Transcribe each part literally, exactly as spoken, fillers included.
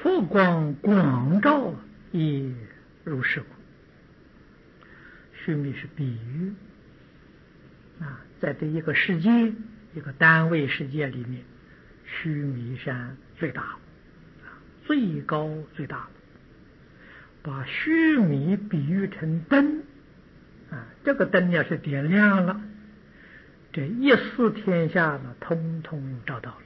佛光广照亦如是故。须弥是比喻啊，在这一个世界，一个单位世界里面，须弥山最大，最高最大，把须弥比喻成灯啊，这个灯要是点亮了，这一四天下呢，通通照到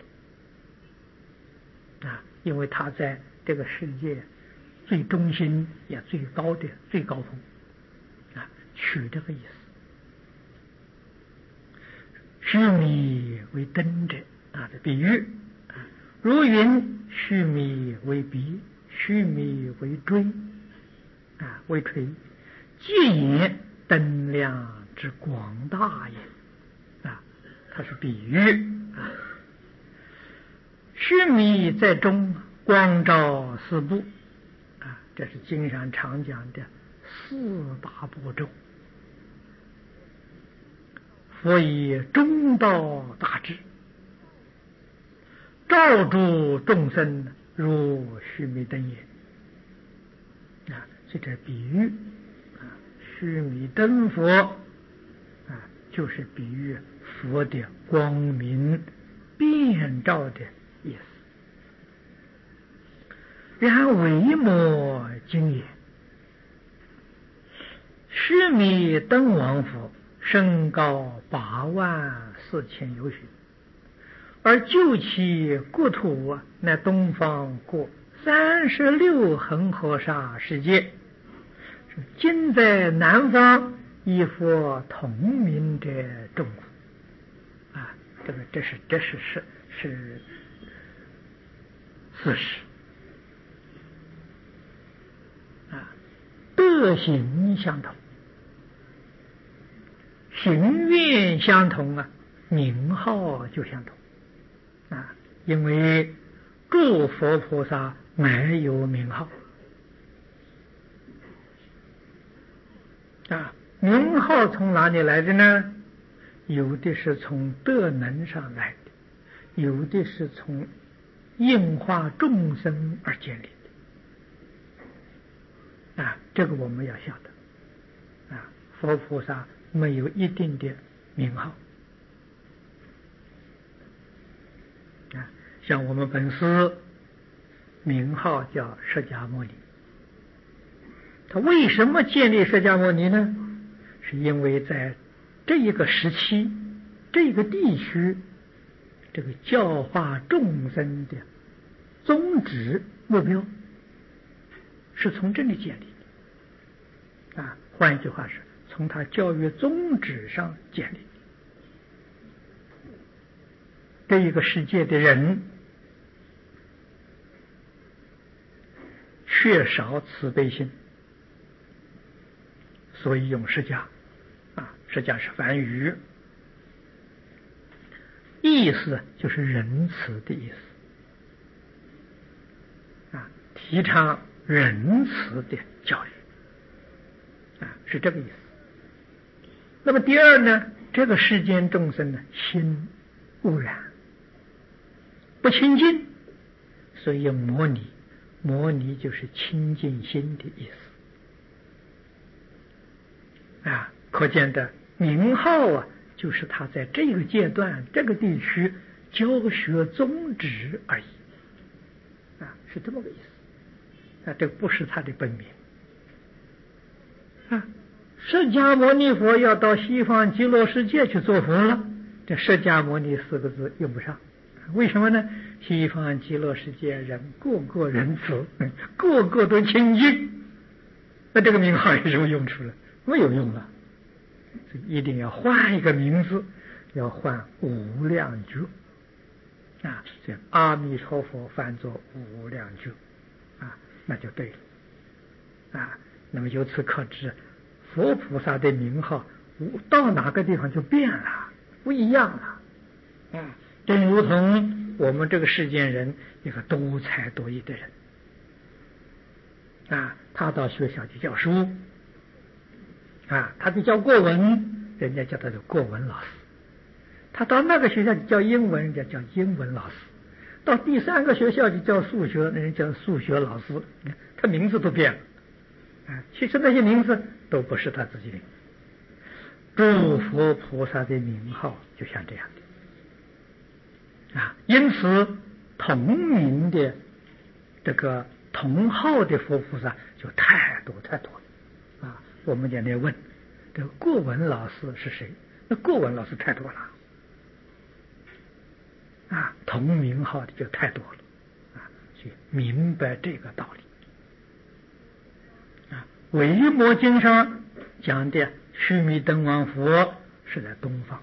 了啊，因为它在这个世界最中心也最高的最高峰啊，取这个意思。须弥为灯者啊，这比喻啊，如云须弥为鼻，须弥为锥啊，为锤，借言灯亮之广大也啊，它是比喻啊。须弥在中，光照四部啊，这是经常常讲的四大部洲。佛以中道大智，照诸众生如须弥灯也啊，所以这比喻啊，须弥灯佛啊，就是比喻佛的光明遍照的意思。然维摩经也，须弥灯王佛身高八万四千由许，而就其国土啊，乃东方过三十六恒河沙世界，今在南方以佛同名者众苦啊，这个这是这是是是事实啊，德行相同。行愿相同啊，名号就相同啊，因为诸佛菩萨没有名号啊，名号从哪里来的呢？有的是从德能上来的，有的是从应化众生而建立的啊，这个我们要晓得啊，佛菩萨没有一定的名号啊，像我们本师名号叫释迦牟尼，他为什么建立释迦牟尼呢？是因为在这一个时期，这个地区，这个教化众生的宗旨目标是从这里建立的啊，换一句话是从他教育宗旨上建立。这一个世界的人缺少慈悲心，所以用释迦啊，释迦是梵语，意思就是仁慈的意思啊，提倡仁慈的教育啊，是这个意思。那么第二呢，这个世间众生呢，心污染不清净，所以用摩尼，摩尼就是清净心的意思啊，可见的名号啊，就是他在这个阶段这个地区教学宗旨而已啊，是这么个意思啊，这不是他的本名啊。释迦牟尼佛要到西方极乐世界去做佛了，这释迦牟尼四个字用不上，为什么呢？西方极乐世界人个个仁慈，个个都清净，那这个名号有什么用处了？没有用了，所以一定要换一个名字，要换无量觉啊，这阿弥陀佛翻作无量觉啊，那就对了啊。那么由此可知，佛菩萨的名号到哪个地方就变了，不一样了啊，正如同我们这个世间人一个多才多艺的人啊，他到学校去教书啊，他去教国文，人家叫他的国文老师；他到那个学校去教英文，人家叫英文老师； 到第三个学校就教数学，那人叫数学老师，他名字都变了啊。其实那些名字都不是他自己的，诸佛菩萨的名号就像这样的啊。因此，同名的这个同号的佛菩萨就太多太多了啊。我们在那问这个过文老师是谁？那过文老师太多了啊，同名号的就太多了啊，所以明白这个道理啊。维摩经上讲的须弥灯王佛是在东方，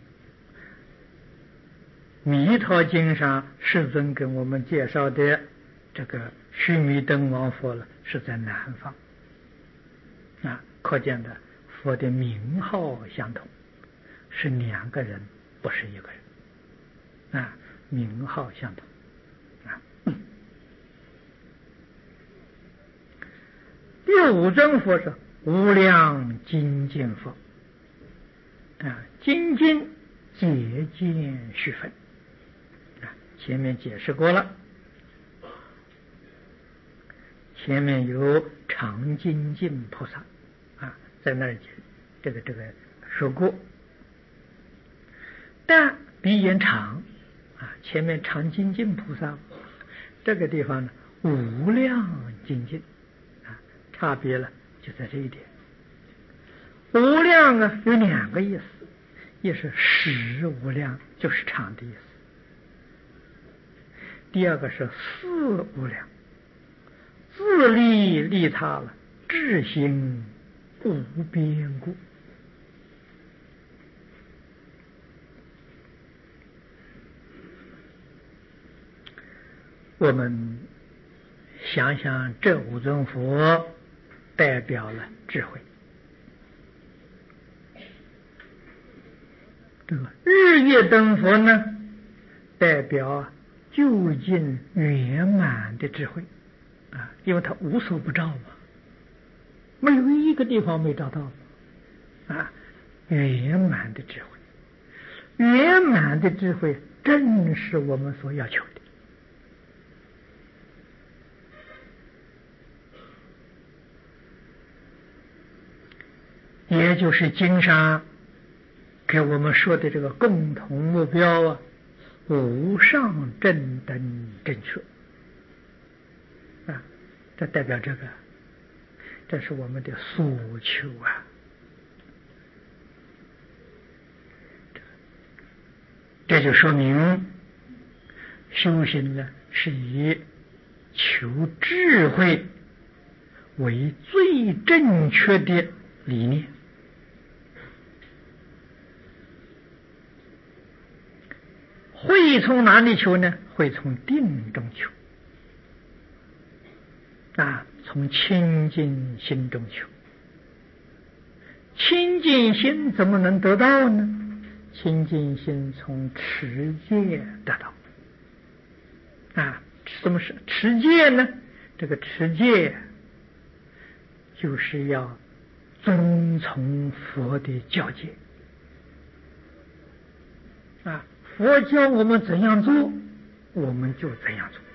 弥陀经上世尊跟我们介绍的这个须弥灯王佛了是在南方啊，可见的佛的名号相同，是两个人，不是一个人啊，名号相同啊。第五尊佛是无量精进佛啊，精进节见须分啊，前面解释过了，前面有常精进菩萨啊，在那儿这个这个说过，但比眼长啊，前面常精进菩萨这个地方呢无量精进啊，差别了就在这一点。无量啊有两个意思，一是实无量，就是长的意思；第二个是事无量，自利利他了，智行无边故。我们想想，这五尊佛代表了智慧，这个日月灯佛呢，代表究竟圆满的智慧啊，因为它无所不照嘛，没有一个地方没照到啊，圆满的智慧，圆满的智慧正是我们所要求的。也就是经上给我们说的这个共同目标啊，无上正等正确啊，这代表这个，这是我们的诉求啊。这就说明修行呢是以求智慧为最正确的理念。会从哪里求呢？会从定中求啊，从清净心中求。清净心怎么能得到呢？清净心从持戒得到啊。什么是持戒呢？这个持戒就是要遵从佛的教诫啊。佛教我们怎样做，我们就怎样做，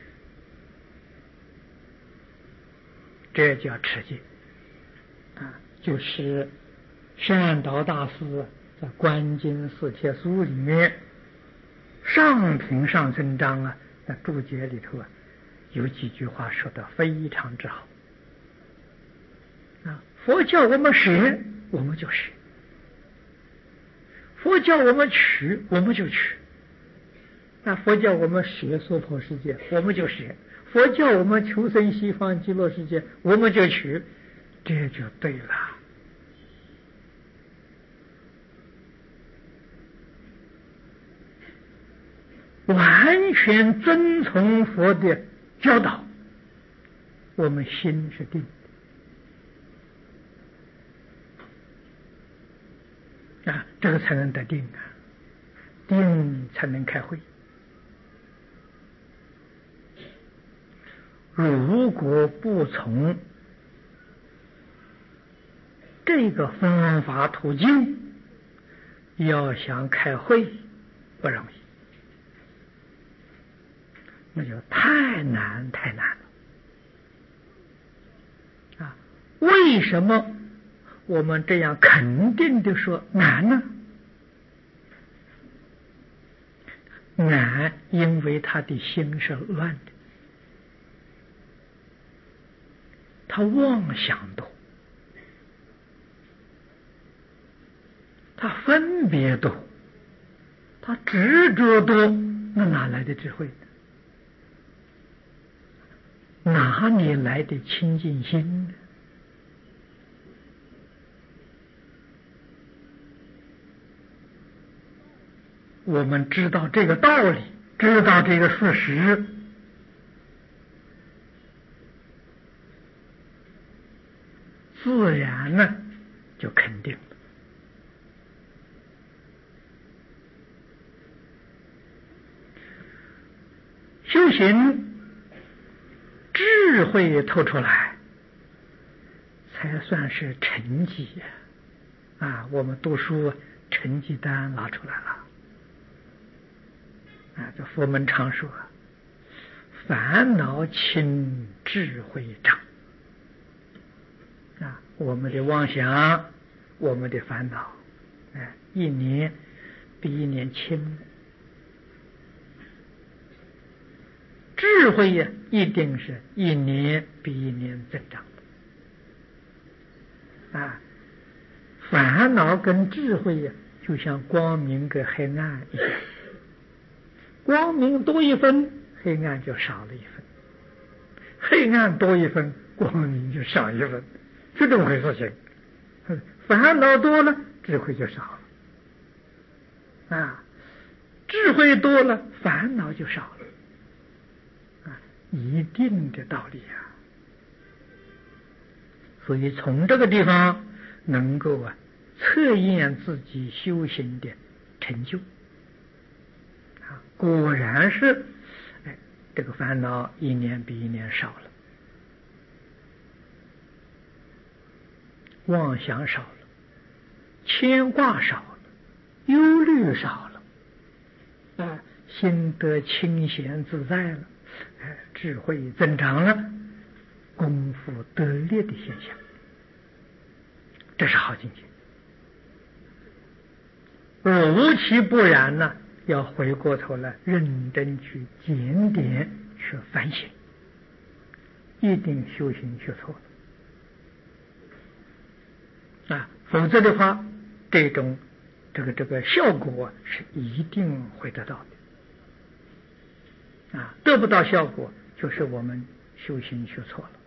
这叫持戒啊。就是善导大师在《观经四帖书》里面上品上僧章啊，在注解里头啊，有几句话说得非常之好啊。佛教我们学，我们就学；佛教我们取，我们就取。那佛教我们学娑婆世界，我们就学；佛教我们求生西方极乐世界，我们就取，这就对了。完全遵从佛的教导，我们心是定的啊，这个才能得定啊，定才能开慧。如果不从这个方法途径，要想开慧不容易那就太难太难了啊！为什么我们这样肯定的说难呢？难，因为他的心是乱的，他妄想多，他分别多，他执着多，那哪来的智慧呢？哪里来的清净心呢？我们知道这个道理，知道这个事实，自然呢就肯定了。修行智慧透出来，才算是成绩呀！啊，我们读书成绩单拿出来了。啊，这佛门常说，烦恼轻，智慧长。啊，我们的妄想，我们的烦恼，哎，一年比一年轻。智慧呀，一定是一年比一年增长的。啊，烦恼跟智慧呀，就像光明跟黑暗一样。光明多一分，黑暗就少了一分；黑暗多一分，光明就少一分，是这么回事情。烦恼多了，智慧就少了；啊，智慧多了，烦恼就少了。啊，一定的道理啊！所以从这个地方能够啊测验自己修行的成就。果然是，哎，这个烦恼一年比一年少了，妄想少了，牵挂少了，忧虑少了，啊，心得清闲自在了，哎，智慧增长了，功夫得力的现象，这是好境界。若无其不然呢？要回过头来认真去检点去反省，一定修行学错了啊！否则的话，这种这个这个效果是一定会得到的啊！得不到效果，就是我们修行学错了。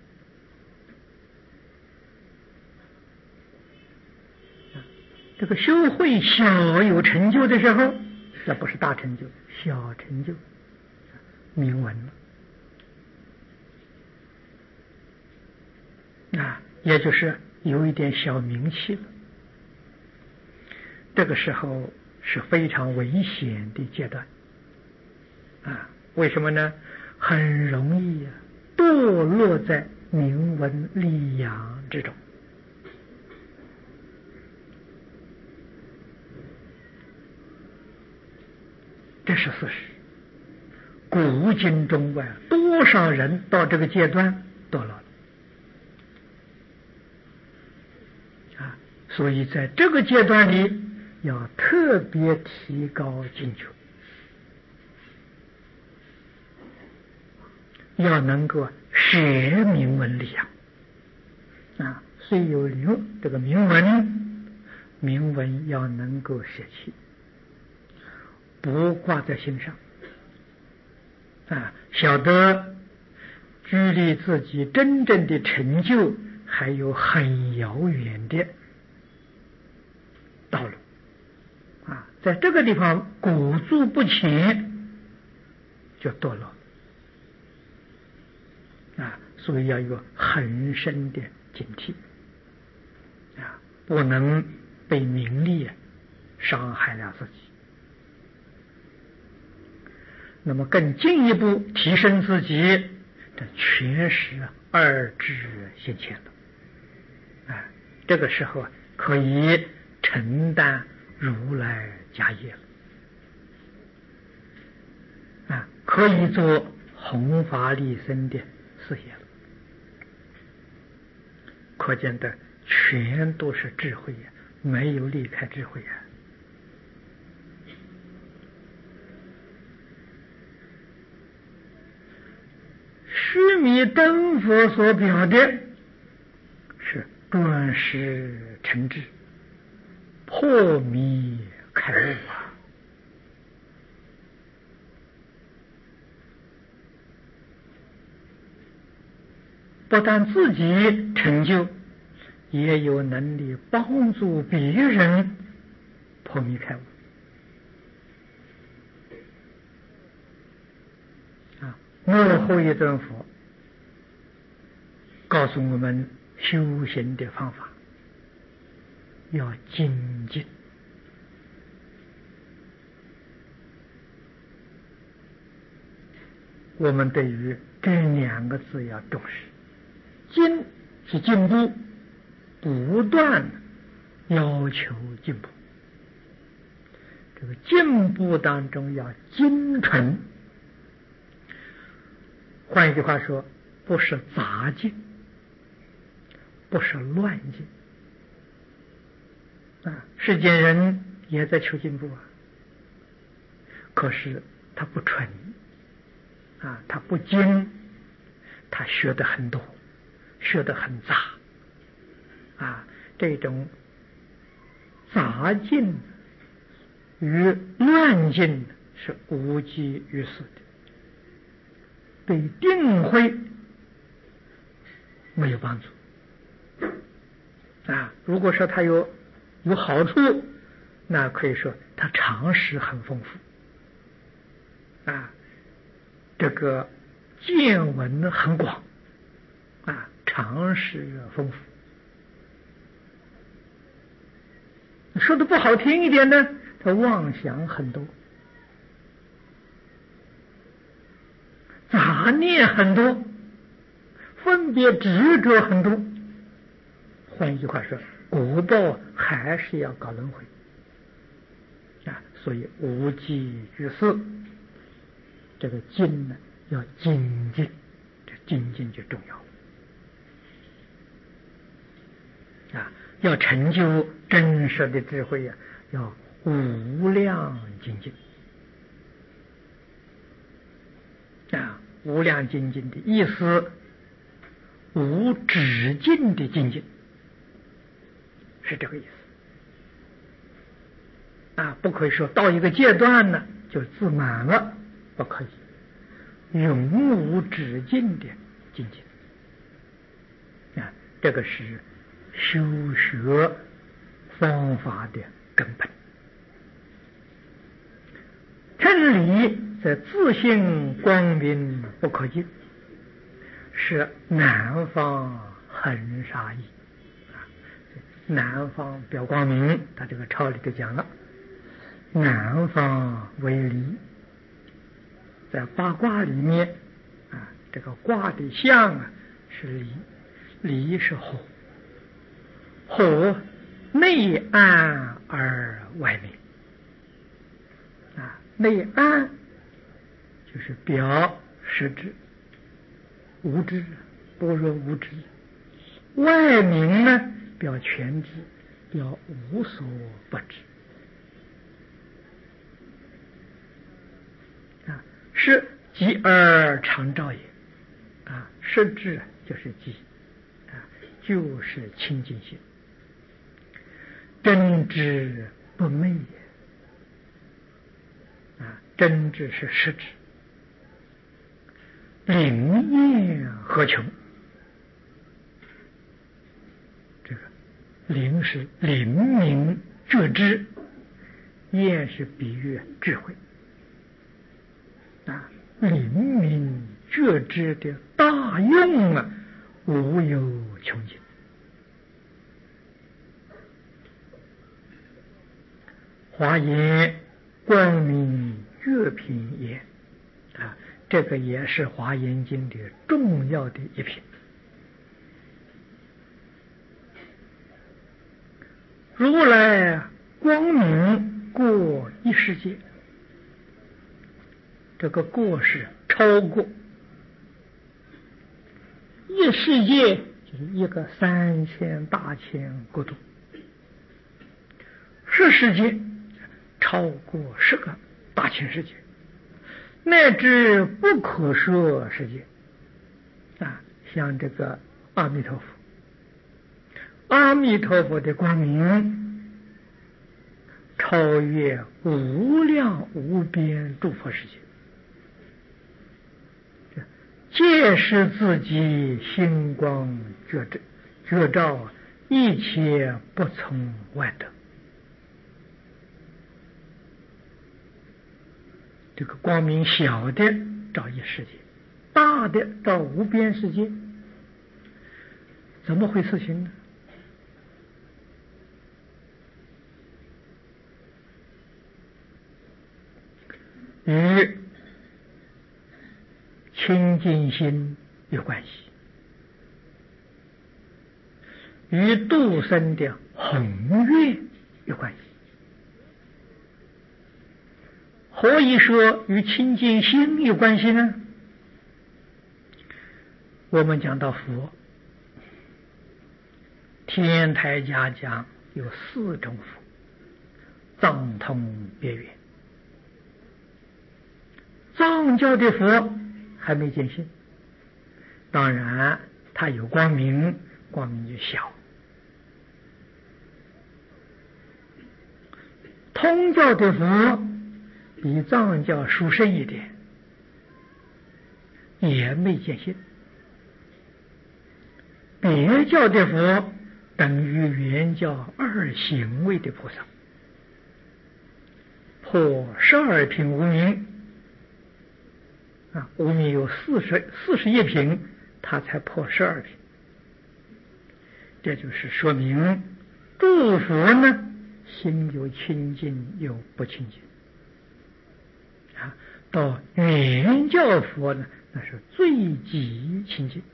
这个修会小有成就的时候，这不是大成就，小成就，名闻了啊，也就是有一点小名气了。这个时候是非常危险的阶段啊！为什么呢？很容易啊堕落在名闻利养之中。这是事实。古今中外，多少人到这个阶段堕落了啊！所以在这个阶段里，要特别提高警觉，要能够舍名闻利养啊！虽有名这个名闻，名闻要能够舍弃，不挂在心上啊，晓得距离自己真正的成就还有很遥远的道路啊，在这个地方裹足不前，就堕落啊，所以要有很深的警惕啊，不能被名利伤害了自己。那么更进一步提升自己，这全是二智现前了啊！这个时候可以承担如来家业了啊，可以做弘法利生的事业了。可见的全都是智慧呀，没有离开智慧呀。须弥灯佛所表的是断识成智，破迷开悟啊！不但自己成就，也有能力帮助别人破迷开悟啊！幕后一尊佛告诉我们修行的方法，要精进。我们对于这两个字要重视，精是进步，不断要求进步。这个进步当中要精纯，换一句话说，不是杂进，不是乱进啊！世间人也在求进步啊，可是他不纯啊，他不精，他学得很多，学得很杂啊！这种杂进与乱进是无济于事的，对定慧没有帮助啊！如果说他有有好处，那可以说他常识很丰富啊，这个见闻很广啊，常识丰富。说的不好听一点呢，他妄想很多，杂念很多，分别执着很多。换一句话说，果报还是要搞轮回啊，所以无济于事。这个精呢，要精进，这精进就重要了啊！要成就真实的智慧呀、啊，要无量精进啊！无量精进的意思，无止境的精进，是这个意思啊！不可以说到一个阶段呢就自满了，不可以，永无止境的精进啊！这个是修学方法的根本。真理在自性光明不可尽，是南方恒沙义啊！南方表光明，他这个抄里头讲了，南方为离，在八卦里面啊，这个卦的象啊是离，离是火，火内暗而外明啊，内暗就是表实知，无知，般若无知；外明呢，表全知，表无所不知啊，是即而常照也啊，实知就是即啊，就是清净心，真知不昧也啊，真知是实知，灵验何穷？这个灵是灵明觉知，验是比喻智慧啊，灵明觉知的大用啊，无有穷尽。华严光明月品也啊，这个也是华严经的重要的一品。如来光明过一世界，这个过是超过一世界就是一个三千大千国度，十世界超过十个大千世界，乃至不可说世界啊，像这个阿弥陀佛，阿弥陀佛的光明超越无量无边诸佛世界，皆是自己星光觉觉照，一切不从外得。这个光明小的照一世界，大的照无边世界，怎么回事情呢？与清净心有关系，与度生的宏愿有关系。何以说与清净心有关系呢？我们讲到佛，天台家讲有四种佛，藏通别圆。藏教的佛还没见性，当然他有光明，光明就小。通教的佛比藏教殊胜一点，也没见性。别教的佛等于原教二行位的菩萨，破十二品无明啊，无明有四十四十一品，他才破十二品。这就是说明诸佛呢，心有清净有不清净啊。到原教佛呢，那是最极清净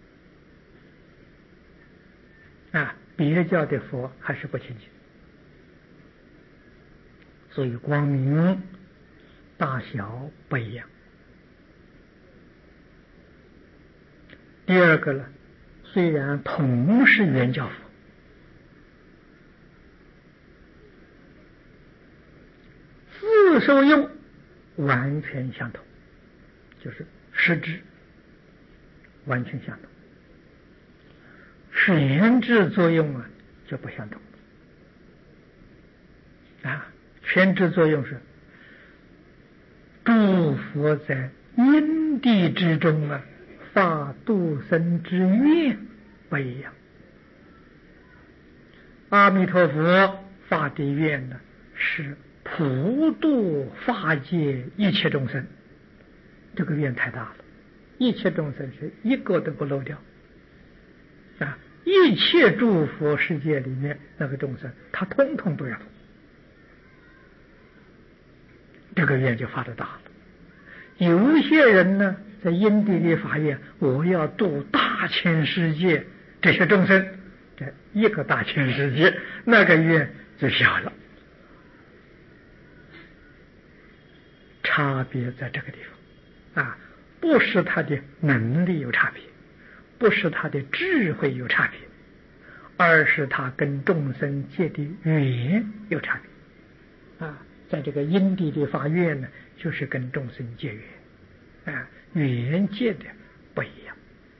啊，别教的佛还是不清净。所以光明大小不一样。第二个呢，虽然同是原教佛，自受用完全相同，就是实质完全相同，全智作用啊就不相同啊。全智作用是诸佛在因地之中啊，发度生之愿不一样。阿弥陀佛发的愿呢，是普度法界一切众生，这个愿太大了，一切众生是一个都不漏掉啊！一切诸佛世界里面那个众生，他通通都要度，这个愿就发得大了。有些人呢，在因地里发愿，我要度大千世界这些众生，这一个大千世界，那个愿就小了。差别在这个地方啊，不是他的能力有差别，不是他的智慧有差别，而是他跟众生结的缘有差别啊。在这个因地里发愿呢，就是跟众生结缘啊，缘结的不一样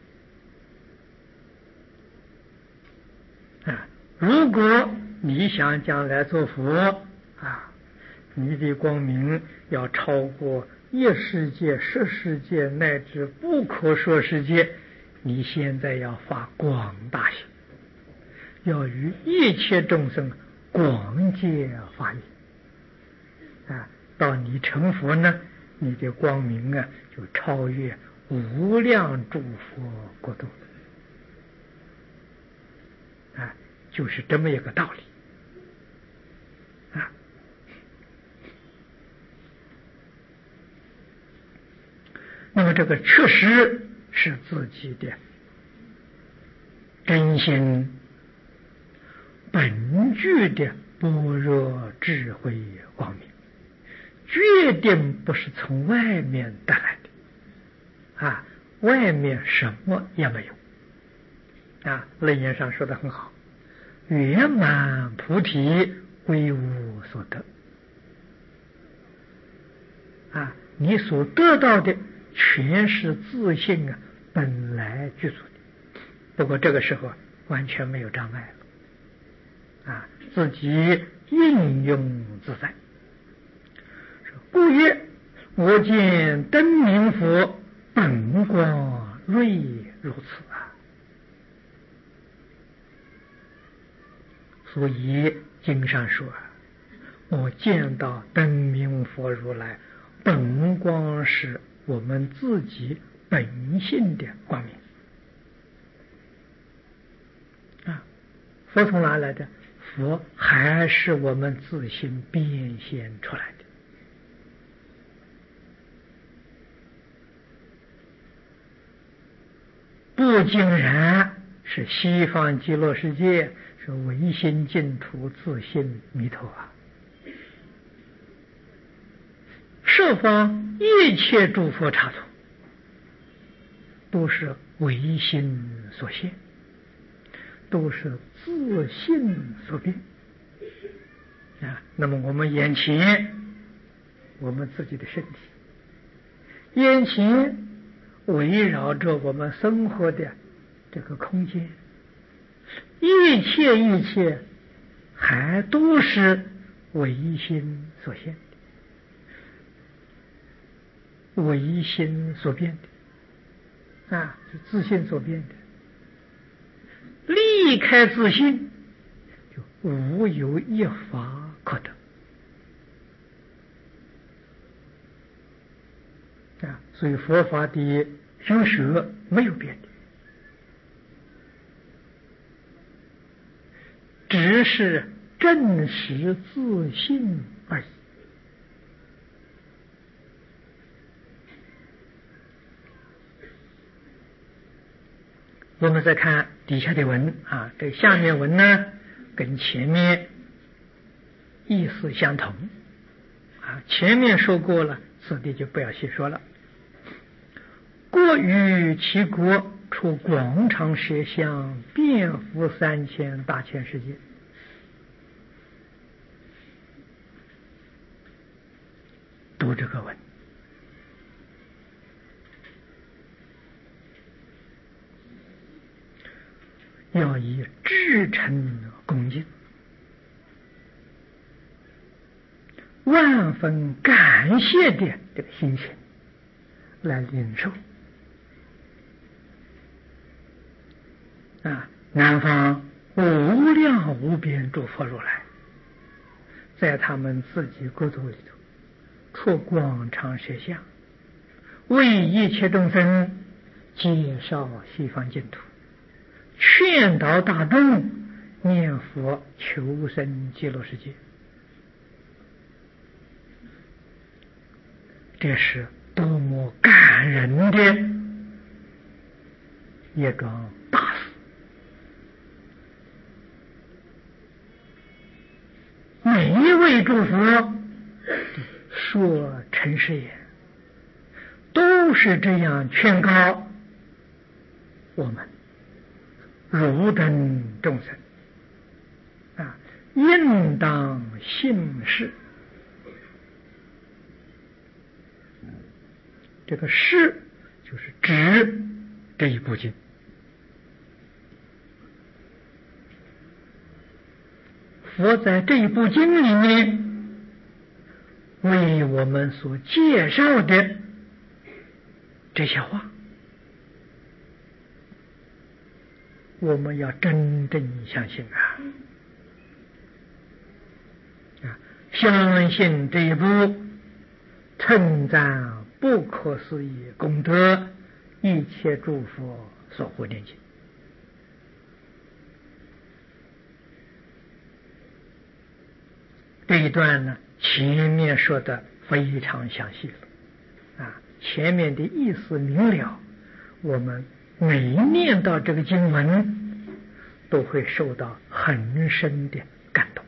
啊。如果你想将来做佛啊，你的光明要超过一世界、十世界乃至不可说世界，你现在要发广大心，要与一切众生广结法缘啊。到你成佛呢，你的光明啊就超越无量诸佛国度啊，就是这么一个道理啊。那么这个确实是自己的真心本具的般若智慧光明，决定不是从外面带来的啊，外面什么也没有啊，楞严上说的很好，圆满菩提归无所得。啊，你所得到的全是自信啊，本来具足的。不过这个时候啊，完全没有障碍了，啊，自己应用自在。故曰：我见灯明佛本光瑞如此啊。所以经上说，我见到灯明佛如来本光是我们自己本性的光明啊。佛从哪来的？佛还是我们自性变现出来的。不尽然是西方极乐世界，是唯心净土自性弥陀啊。十方一切诸佛刹土都是唯心所现，都是自性所变啊。那么我们眼前我们自己的身体，眼前围绕着我们生活的这个空间，一切一切还都是唯心所现的，唯心所变的啊，是自性所变的。离开自性，就无有一法可得啊。所以佛法的修学没有变的，只是证实自性而已。我们再看底下的文啊，这下面文呢跟前面意思相同啊，前面说过了，此地就不要细说了。国于其国，出广长舌相，遍覆三千大千世界。读这个文，要以至诚恭敬，万分感谢的这个心情来领受啊！南方无量无边诸佛如来，在他们自己国土里头出广长舌相，为一切众生介绍西方净土，劝导大众念佛求生极乐世界。这是多么感人的一桩大事！每一位诸佛说诚实言，都是这样劝告我们汝等众生啊，应当信是。这个是就是指这一部经，佛在这一部经里面为我们所介绍的这些话，我们要真正相信啊！啊，相信这一部称赞不可思议功德，一切诸佛所护念经。这一段呢，前面说的非常详细了啊，前面的意思明了，我们每念到这个经文，都会受到很深的感动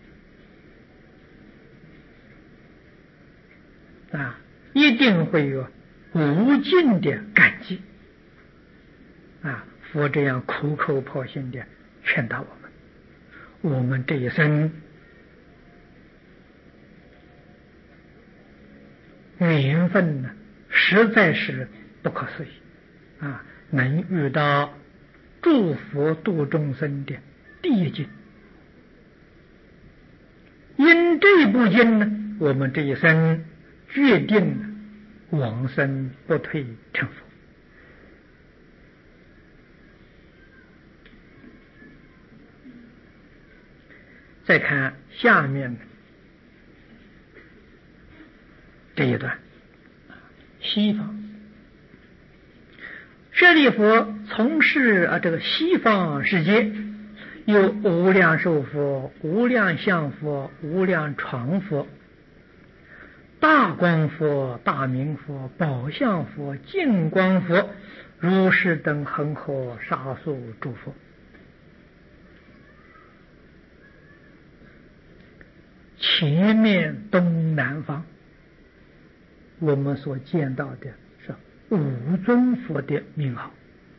啊，一定会有无尽的感激啊！ 佛这样苦口婆心的劝导我们，我们这一生缘分呢，实在是不可思议啊！能遇到诸佛度众生的第一经，因这部经呢，我们这一生决定往生不退成佛。再看下面这一段，西方舍利弗从事啊这个西方世界，有无量寿佛、无量相佛、无量常佛、大光佛、大明佛、宝相佛、净光佛、如是等恒河沙数诸佛。前面东南方我们所见到的是五尊佛的名号，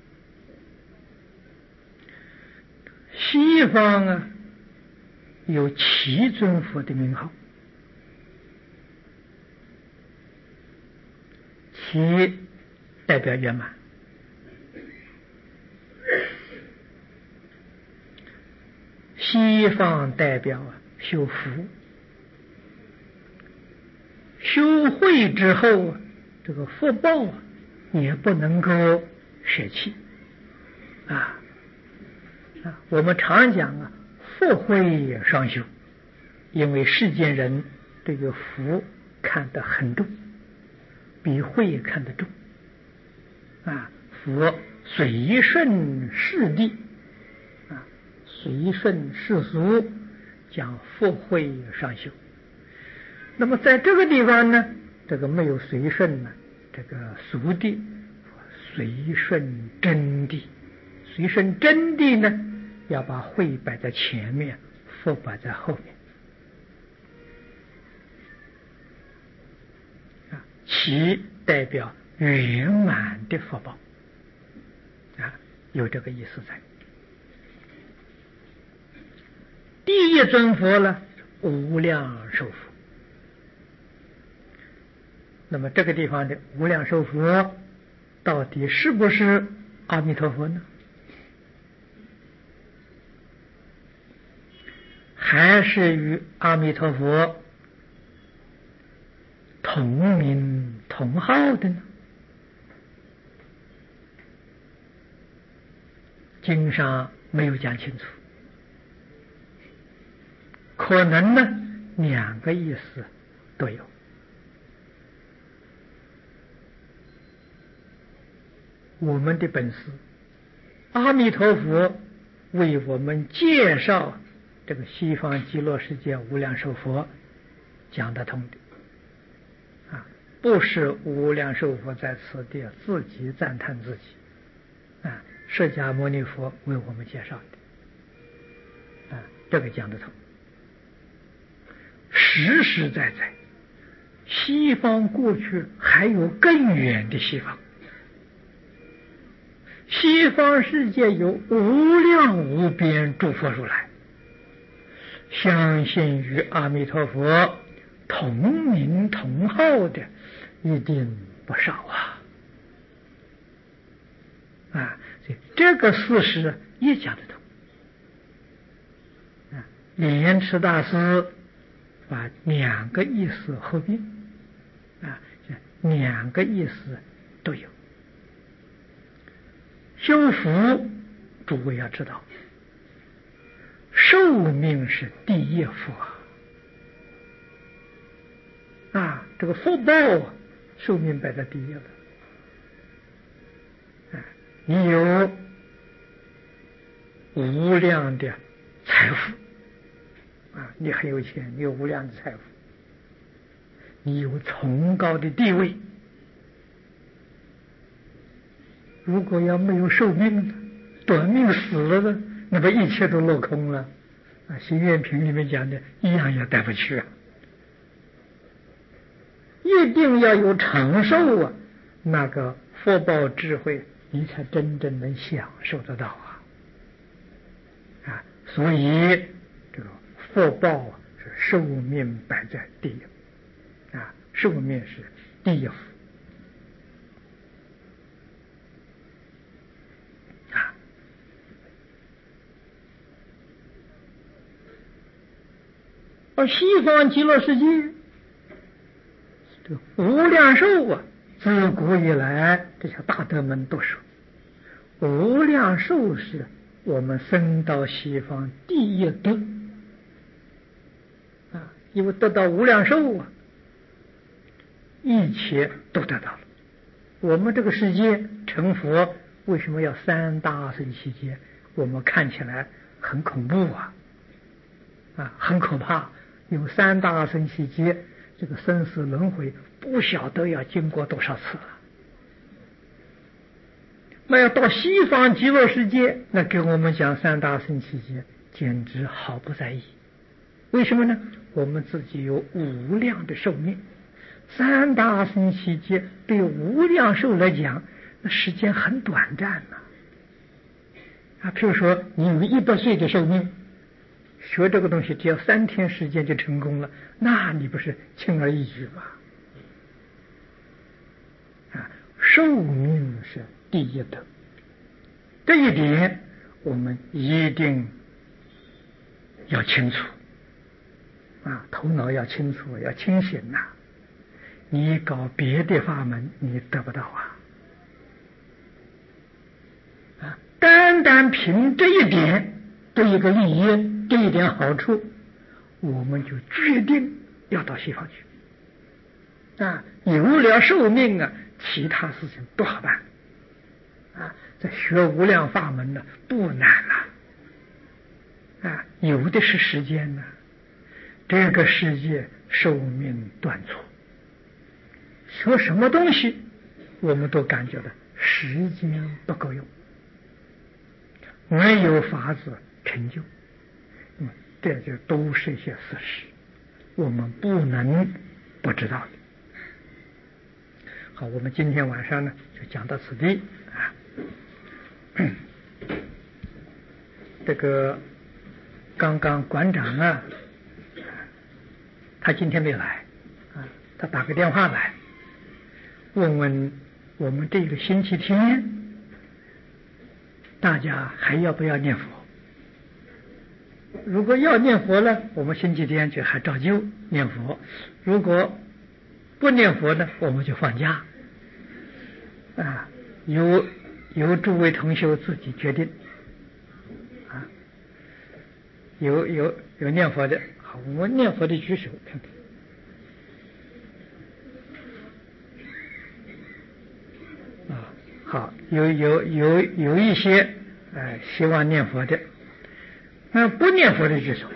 西方啊有七尊佛的名号，七代表圆满，西方代表啊修福，修慧之后，这个福报啊也不能够舍弃啊啊！我们常讲啊，福慧双修，因为世间人对于福看得很重，比慧看得重啊。佛随顺世地啊，随顺世俗，讲福慧双修。那么在这个地方呢，这个没有随顺呢，这个俗谛，随顺真谛，随顺真谛呢，要把慧摆在前面，福摆在后面啊。其代表圆满的福报啊，有这个意思在。第一尊佛呢，无量寿佛。那么这个地方的无量寿佛到底是不是阿弥陀佛呢？还是与阿弥陀佛同名同号的呢？经上没有讲清楚，可能呢两个意思都有。我们的本事，阿弥陀佛为我们介绍这个西方极乐世界无量寿佛讲得通的啊，不是无量寿佛在此地自己赞叹自己啊，释迦牟尼佛为我们介绍的啊，这个讲得通。实实在在，西方过去还有更远的西方。西方世界有无量无边诸佛如来，相信与阿弥陀佛同名同号的一定不少啊！啊，这个事实也讲得通。啊，莲池大师把两个意思合并，啊，两个意思都有。修福，诸位要知道，寿命是第一福啊！啊，这个福报啊，寿命摆在第一了。啊，你有无量的财富啊，你很有钱，你有无量的财富，你有崇高的地位。如果要没有寿命，短命死了的，那么一切都落空了啊！心愿品里面讲的一样也带不去啊！一定要有长寿啊，那个福报智慧你才真正能享受得到啊！啊，所以这个福报是寿命摆在第一，啊，寿命是第一福。啊，而西方极乐世界这个无量寿啊，自古以来这些大德们都说，无量寿是我们生到西方第一德啊，因为得到无量寿啊，一切都得到了。我们这个世界成佛，为什么要三大圣期间？我们看起来很恐怖啊，啊，很可怕。有三大圣期间，这个生死轮回不晓得要经过多少次了。那要到西方极乐世界，那给我们讲三大圣期间，简直毫不在意。为什么呢？我们自己有无量的寿命。三大圣期间对无量寿来讲，那时间很短暂呐。啊，譬如说你有一百岁的寿命，学这个东西只要三天时间就成功了，那你不是轻而易举吗？啊，寿命是第一德，这一点我们一定要清楚啊，头脑要清楚，要清醒呐、啊。你搞别的法门，你得不到啊！啊，单单凭这一点，这一个利益，这一点好处，我们就决定要到西方去。啊，有了寿命啊，其他事情不好办。啊，这学无量法门呢，不难了。啊，有的是时间呢。这个世界寿命短促。学什么东西，我们都感觉到时间不够用，没有法子成就。嗯，这就都是一些事实，我们不能不知道的。好，我们今天晚上呢就讲到此地啊。这个刚刚馆长啊，他今天没来啊，他打个电话来。问问我们这个星期天，大家还要不要念佛？如果要念佛呢，我们星期天就还照旧念佛；如果不念佛呢，我们就放假。啊，由由诸位同学自己决定。啊，有有有念佛的，好，我们念佛的举手看看。好，有有有有一些呃希望念佛的，那不念佛的举手。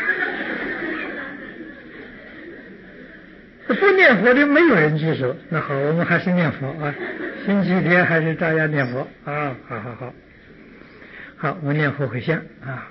不念佛的没有人举手。那好，我们还是念佛啊，星期天还是照样念佛啊。好好好，好，我们念佛回向啊。